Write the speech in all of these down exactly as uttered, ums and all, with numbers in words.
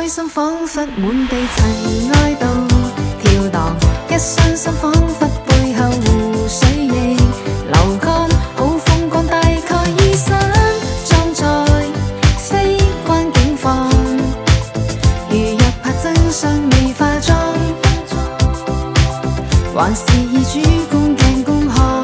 心仿佛滿地塵埃度跳蕩，一雙心仿佛背後湖水亦流乾，好風光大概已身裝載，非關境況。如若怕真相未化妝，還是以主觀鏡觀看，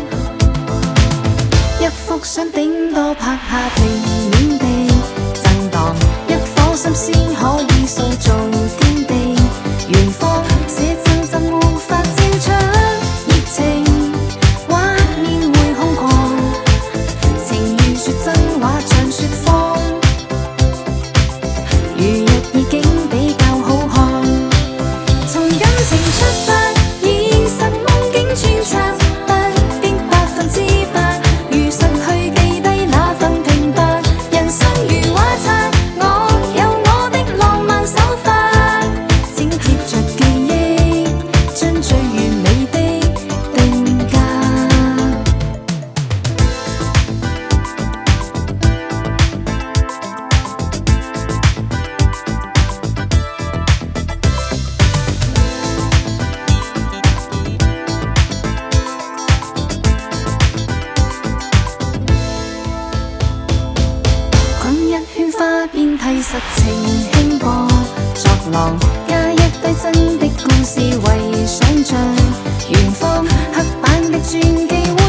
一幅相頂多拍下平面地震盪，一顆心先可以塑造天地。遠方寫真真無法照出熱情，畫面會空曠，情願說真話像說謊。如若意境比較好看，從感情出發，現實夢境穿插，不必百分之百，如實去記低那份平白。人生如畫冊，我有我的浪漫手法，剪貼着記憶，將最完美的定格。滾一圈花邊替實情輕播作浪，加一堆真的故事為想像，遠方黑板的傳記。